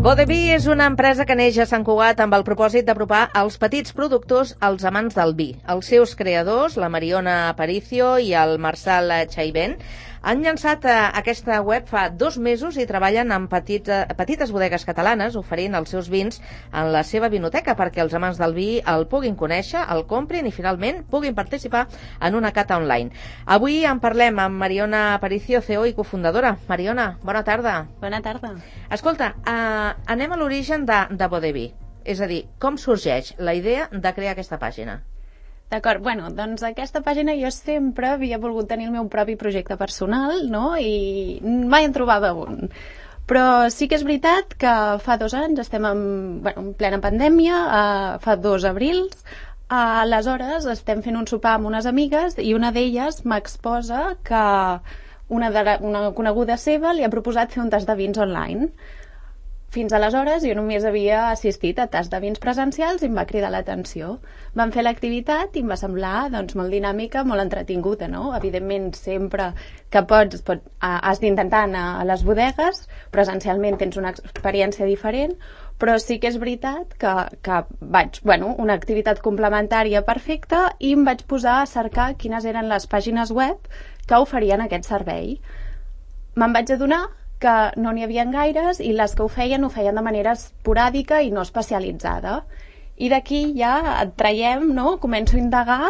Bodevi és una empresa que neix a Sant Cugat amb el propòsit d'apropar els petits productors als amants del vi. Els seus creadors, la Mariona Aparicio i el Marçal Chaibén, han llançat aquesta web fa 2 mesos i treballen amb petites bodegues catalanes oferint els seus vins en la seva vinoteca perquè els amants del vi el puguin conèixer, el comprin i finalment puguin participar en una cata online. Avui en parlem amb Mariona Aparicio, CEO i cofundadora. Mariona, bona tarda. Bona tarda. Escolta, anem a l'origen de Bodevi. És a dir, com sorgeix la idea de crear aquesta pàgina? D'acord, doncs aquesta pàgina jo sempre havia volgut tenir el meu propi projecte personal, no? I mai en trobava un. Però sí que és veritat que fa 2 anys estem en plena pandèmia, fa 2 abrils, aleshores estem fent un sopar amb unes amigues i una d'elles m'exposa que una coneguda seva li ha proposat fer un tast de vins online. Fins aleshores jo només havia assistit a tasts de vins presencials i em va cridar l'atenció. Vam fer l'activitat i em va semblar molt dinàmica, molt entretinguda, no? Evidentment, sempre que has d'intentar anar a les bodegues, presencialment tens una experiència diferent, però sí que és veritat que vaig, una activitat complementària perfecta i em vaig posar a cercar quines eren les pàgines web que oferien aquest servei. Me'n vaig adonar que no n'hi havia gaires i les que ho feien de manera esporàdica i no especialitzada. I d'aquí ja et traiem, no? Començo a indagar,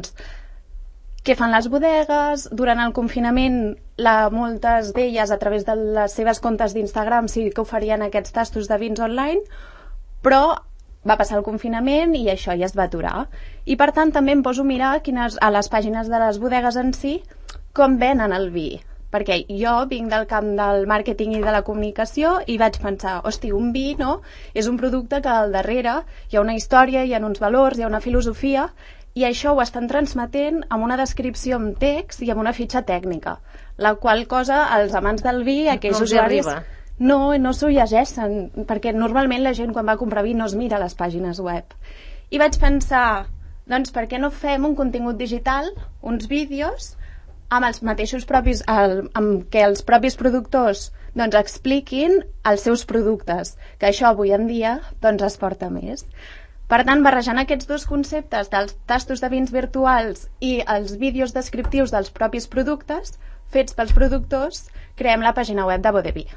què fan les bodegues. Durant el confinament, moltes d'elles, a través de les seves comptes d'Instagram, sí que oferien aquests tastos de vins online, però va passar el confinament i això ja es va aturar. I per tant també em poso a mirar a les pàgines de les bodegues en si com venen el vi. Perquè jo vinc del camp del màrqueting i de la comunicació i vaig pensar, un vi, no? És un producte que al darrere hi ha una història, hi ha uns valors, hi ha una filosofia, i això ho estan transmetent amb una descripció en text i amb una fitxa tècnica, la qual cosa als amants del vi, aquells usuaris, no s'ho llegeixen, perquè normalment la gent quan va a comprar vi no es mira les pàgines web. I vaig pensar, per què no fem un contingut digital, uns vídeos, amb els mateixos amb què els propis productors expliquin els seus productes, que això avui en dia es porta més. Per tant, barrejant aquests 2 conceptes dels tastos de vins virtuals i els vídeos descriptius dels propis productes fets pels productors, creem la pàgina web de Bodevi.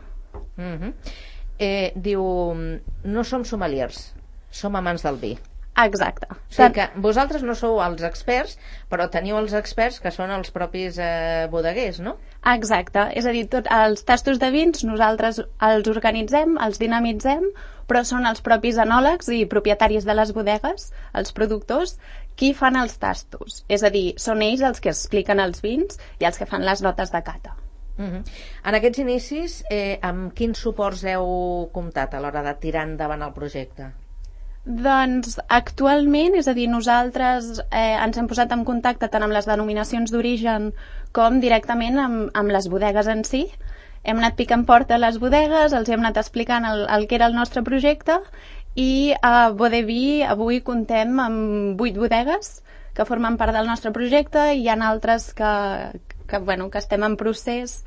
Diu, no som sommeliers, som amants del vi. Exacte. O sigui que vosaltres no sou els experts, però teniu els experts que són els propis bodeguers, no? Exacte. És a dir, tots els tastos de vins nosaltres els organitzem, els dinamitzem, però són els propis enòlegs i propietaris de les bodegues, els productors, qui fan els tastos. És a dir, són ells els que expliquen els vins i els que fan les notes de cata. En aquests inicis, amb quins suports heu comptat a l'hora de tirar endavant el projecte? Actualment, és a dir, nosaltres ens hem posat en contacte tant amb les denominacions d'origen com directament amb les bodegues en si. Hem anat picant porta a les bodegues, els hem anat explicant el que era el nostre projecte i a Bodevi avui comptem amb 8 bodegues que formen part del nostre projecte i hi ha altres que estem en procés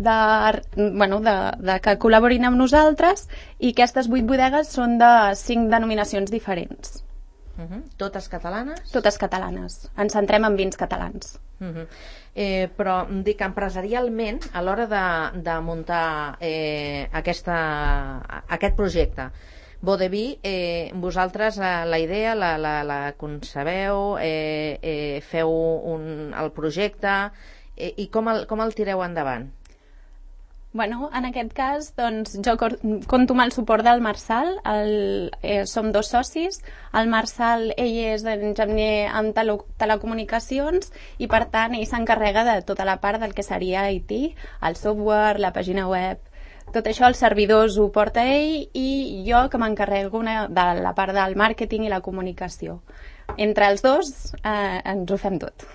de que col·laborin amb nosaltres i aquestes 8 bodegues són de 5 denominacions diferents. Totes catalanes? Totes catalanes. Ens centrem en vins catalans. Però dic, empresarialment, a l'hora de muntar aquest projecte, Bodevi, vosaltres la idea la concebeu, feu el projecte i com el tireu endavant? En aquest cas, jo compto amb el suport del Marçal, som 2 socis, el Marçal, ell és enginyer en telecomunicacions i per tant ell s'encarrega de tota la part del que seria IT, el software, la pàgina web, tot això els servidors ho porta ell i jo que m'encarrego de la part del màrqueting i la comunicació. Entre els dos ens ho fem tot.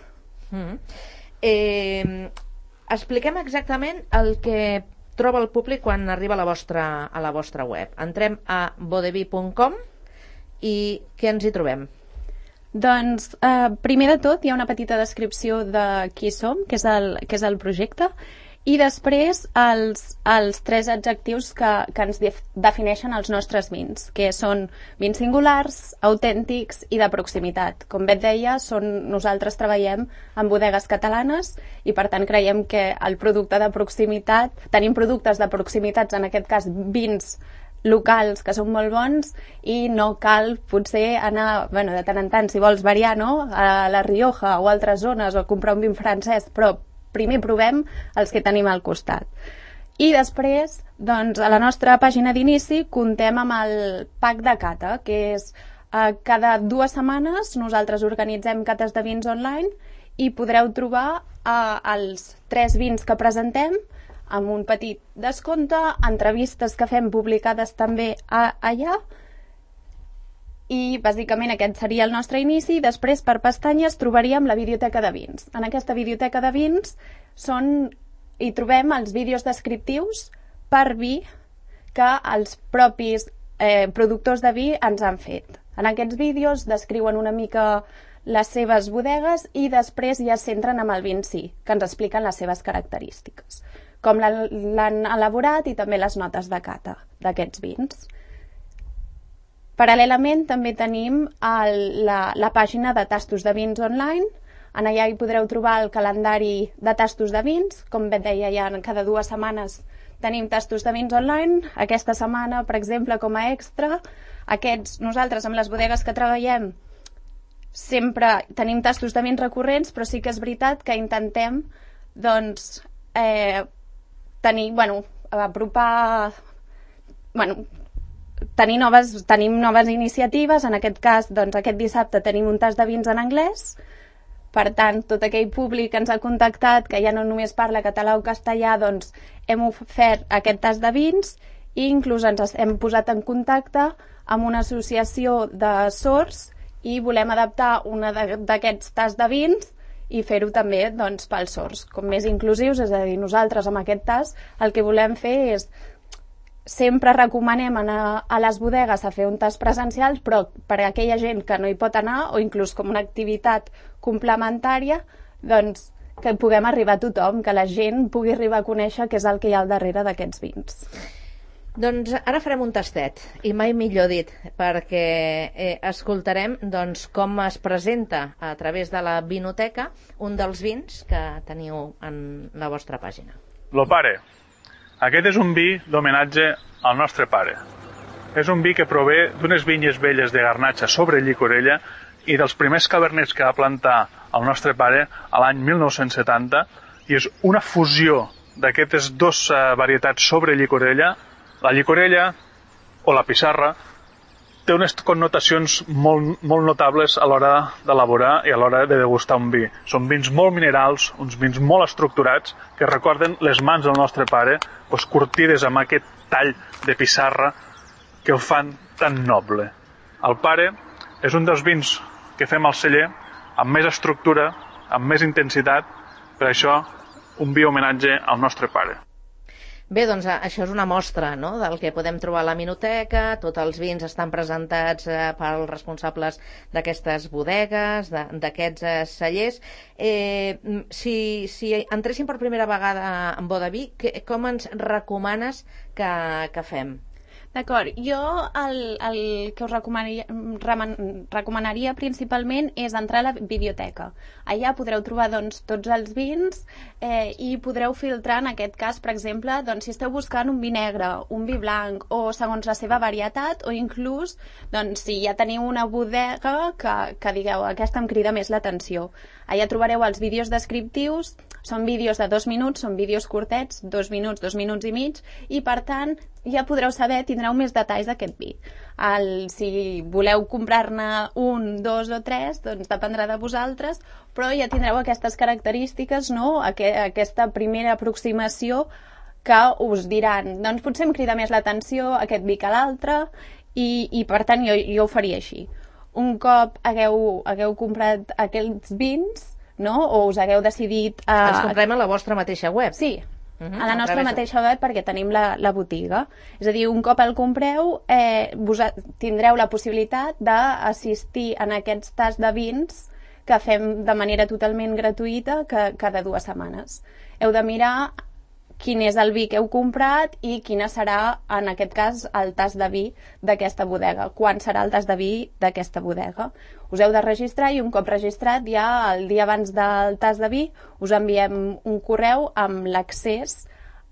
Expliquem exactament el que troba el públic quan arriba a la vostra web. Entrem a bodevi.com i què ens hi trobem? Primer de tot hi ha una petita descripció de qui som, que és el projecte, I després els 3 adjectius que ens defineixen els nostres vins, que són vins singulars, autèntics i de proximitat. Com bé et deia, nosaltres treballem en bodegues catalanes i per tant creiem que el producte de proximitat, tenim productes de proximitats, en aquest cas vins locals que són molt bons i no cal potser anar, de tant en tant, si vols variar, no? A la Rioja o altres zones o comprar un vin francès, però primer provem els que tenim al costat. I després, doncs, a la nostra pàgina d'inici comptem amb el pack de cata, que és cada 2 setmanes nosaltres organitzem cates de vins online i podreu trobar els 3 vins que presentem amb un petit descompte, entrevistes que fem publicades també allà, i bàsicament aquest seria el nostre inici. Després per pestanyes trobaríem la biblioteca de vins. En aquesta biblioteca de vins hi trobem els vídeos descriptius per vi que els propis productors de vi ens han fet. En aquests vídeos descriuen una mica les seves bodegues i després ja s'entren amb el vi en si, que ens expliquen les seves característiques, com l'han elaborat i també les notes de cata d'aquests vins. Paral·lelament també tenim la pàgina de tastos de vins online. En allà hi podreu trobar el calendari de tastos de vins. Com bé et deia, ja cada 2 setmanes tenim tastos de vins online. Aquesta setmana, per exemple, com a extra, nosaltres amb les bodegues que treballem sempre tenim tastos de vins recurrents, però sí que és veritat que intentem doncs tenim noves iniciatives. En aquest cas, doncs, aquest dissabte tenim un tast de vins en anglès. Per tant, tot aquell públic que ens ha contactat, que ja no només parla català o castellà, doncs hem ofert aquest tast de vins i inclús ens hem posat en contacte amb una associació de sords i volem adaptar una d'aquests tasts de vins i fer-ho també doncs, pels sords, com més inclusius. És a dir, nosaltres amb aquest tast el que volem fer és sempre recomanem anar a les bodegues a fer un tast presencial, però per a aquella gent que no hi pot anar, o inclús com una activitat complementària, doncs que puguem arribar a tothom, que la gent pugui arribar a conèixer què és el que hi ha al darrere d'aquests vins. Doncs ara farem un tastet, i mai millor dit, perquè escoltarem doncs, com es presenta a través de la vinoteca un dels vins que teniu en la vostra pàgina. Lo Pare. Aquest és un vi d'homenatge al nostre pare. És un vi que prové d'unes vinyes velles de Garnatxa sobre Llicorella i dels primers cabernets que va plantar el nostre pare a l'any 1970, i és una fusió d'aquestes 2 varietats sobre Llicorella. La Llicorella, o la pissarra, té unes connotacions molt notables a l'hora d'elaborar i a l'hora de degustar un vi. Són vins molt minerals, uns vins molt estructurats, que recorden les mans del nostre pare, curtides amb aquest tall de pissarra que el fan tan noble. El Pare és un dels vins que fem al celler amb més estructura, amb més intensitat, per això un vi homenatge al nostre pare. Bé, doncs això és una mostra, no?, del que podem trobar a la vinoteca. Tots els vins estan presentats pels responsables d'aquestes bodegues, d'aquests cellers. Si entréssim per primera vegada en boda vi, com ens recomanes que fem? D'acord, jo el que us recomanaria principalment és entrar a la biblioteca. Allà podreu trobar doncs, tots els vins i podreu filtrar, en aquest cas, per exemple, doncs, si esteu buscant un vi negre, un vi blanc o segons la seva varietat, o inclús doncs, si ja teniu una bodega que digueu aquesta em crida més l'atenció. Allà trobareu els vídeos descriptius. Són vídeos de 2 minuts, són vídeos curtets, 2 minuts, 2 minuts i mig, i per tant ja podreu saber, tindreu més detalls d'aquest vi. Si voleu comprar-ne 1, 2 o 3, doncs dependrà de vosaltres, però ja tindreu aquestes característiques, no?, aquesta primera aproximació que us diran, doncs potser em crida més l'atenció aquest vi que l'altre, i per tant jo ho faria així. Un cop hagueu comprat aquells vins, no? O us hagueu decidit... Els comprem a la vostra mateixa web? Sí, a la nostra mateixa web, perquè tenim la botiga. És a dir, un cop el compreu, tindreu la possibilitat d'assistir en aquests tasts de vins que fem de manera totalment gratuïta cada 2 setmanes. Heu de mirar quin és el vi que heu comprat i quina serà, en aquest cas, el tas de vi d'aquesta bodega. Quan serà el tas de vi d'aquesta bodega. Us heu de registrar i un cop registrat, ja el dia abans del tas de vi, us enviem un correu amb l'accés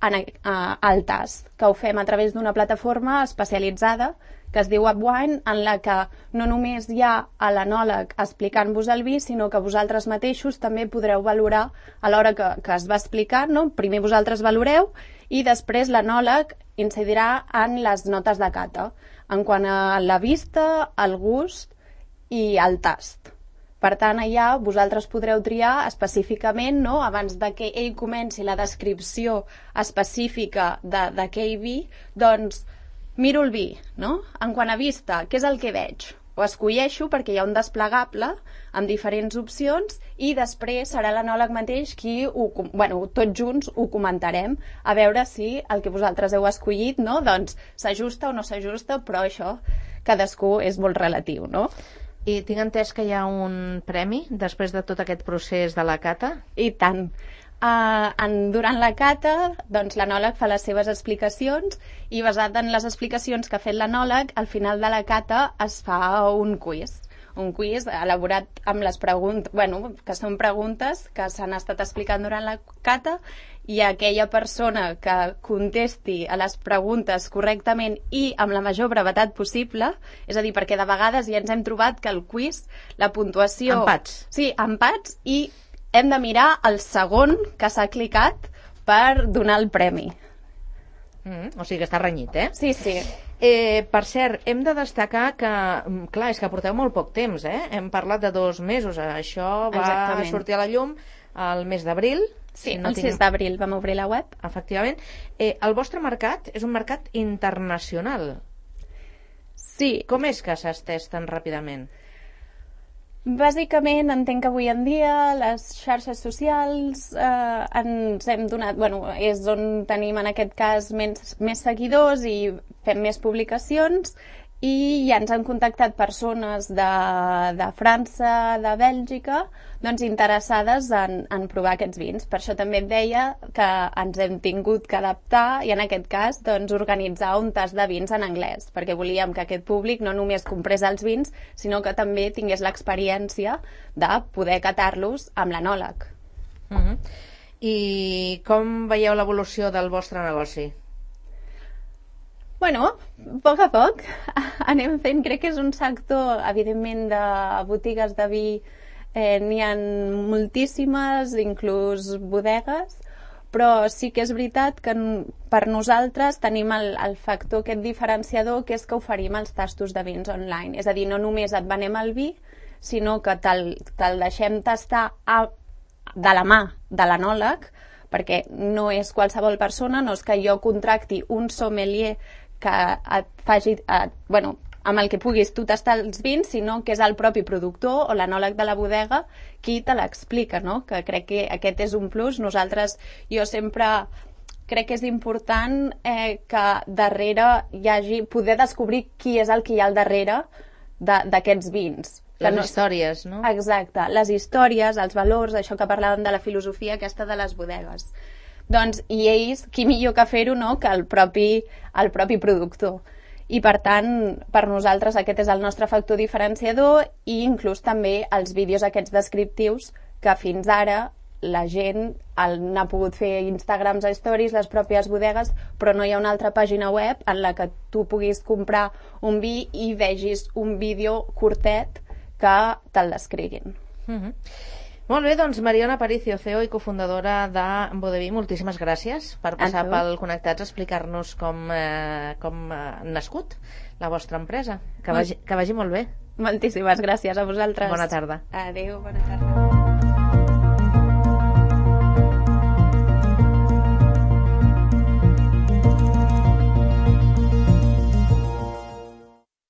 al tas, que ho fem a través d'una plataforma especialitzada que es diu Upwine, en la que no només hi ha l'enòleg explicant-vos el vi, sinó que vosaltres mateixos també podreu valorar a l'hora que es va explicar, no? Primer vosaltres valoreu i després l'enòleg incidirà en les notes de cata, en quant a la vista, el gust i el tast. Per tant, allà vosaltres podreu triar específicament, no? Abans de que ell comenci la descripció específica d'aquell vi, doncs miro el vi, no? En quant a vista, què és el que veig? Ho escolleixo perquè hi ha un desplegable amb diferents opcions i després serà l'enòleg mateix qui, tots junts ho comentarem a veure si el que vosaltres heu escollit, no? Doncs s'ajusta o no s'ajusta, però això cadascú és molt relatiu, no? I tinc entès que hi ha un premi després de tot aquest procés de la cata? I tant. Durant la cata, doncs, l'enòleg fa les seves explicacions i basat en les explicacions que ha fet l'enòleg, al final de la cata es fa un quiz elaborat amb les preguntes, que són preguntes que s'han estat explicant durant la cata, i aquella persona que contesti a les preguntes correctament i amb la major brevetat possible, és a dir, perquè de vegades ja ens hem trobat que el quiz, la puntuació... Empats. Sí, empats, i hem de mirar el segon que s'ha clicat per donar el premi. O sigui que està renyit, eh? Sí, sí. Per cert, hem de destacar que, clar, és que porteu molt poc temps, eh? Hem parlat de 2 mesos. Això va sortir a la llum el mes d'abril. Sí, el 6 d'abril vam obrir la web. Efectivament. El vostre mercat és un mercat internacional. Sí. Com és que s'ha estès tan ràpidament? Bàsicament, entenc que avui en dia les xarxes socials ens hem donat... és on tenim en aquest cas més seguidors i fem més publicacions, i ja ens han contactat persones de França, de Bèlgica, doncs interessades en provar aquests vins. Per això també et deia que ens hem tingut que adaptar i en aquest cas doncs, organitzar un tast de vins en anglès, perquè volíem que aquest públic no només comprés els vins, sinó que també tingués l'experiència de poder catar-los amb l'enòleg. I com veieu l'evolució del vostre negoci? A poc a poc anem fent, crec que és un sector, evidentment, de botigues de vi, n'hi ha moltíssimes, inclús bodegues, però sí que és veritat que per nosaltres tenim el factor aquest diferenciador, que és que oferim els tastos de vins online. És a dir, no només et venem el vi, sinó que te'l deixem tastar de la mà de l'enòleg, perquè no és qualsevol persona, no és que jo contracti un sommelier que et faci, amb el que puguis tu tastar els vins, sinó que és el propi productor o l'enòleg de la bodega qui te l'explica, no? Que crec que aquest és un plus. Jo sempre crec que és important que darrere hi hagi, poder descobrir qui és el que hi ha al darrere d'aquests vins. Les històries, no? Exacte, les històries, els valors, això que parlàvem de la filosofia aquesta de les bodegues. Doncs, i ells, qui millor que fer-ho, no?, que el propi productor. I per tant, per nosaltres aquest és el nostre factor diferenciador, i inclús també els vídeos aquests descriptius que fins ara la gent n'ha pogut fer Instagrams a stories, les pròpies bodegues, però no hi ha una altra pàgina web en la que tu puguis comprar un vi i vegis un vídeo curtet que te'l descriguin. Molt bé, doncs Mariona Aparicio, CEO i cofundadora de Bodeví, moltíssimes gràcies per passar pel Connectats a explicar-nos com ha nascut la vostra empresa. Que vagi molt bé. Moltíssimes gràcies a vosaltres. Bona tarda. Adéu, bona tarda.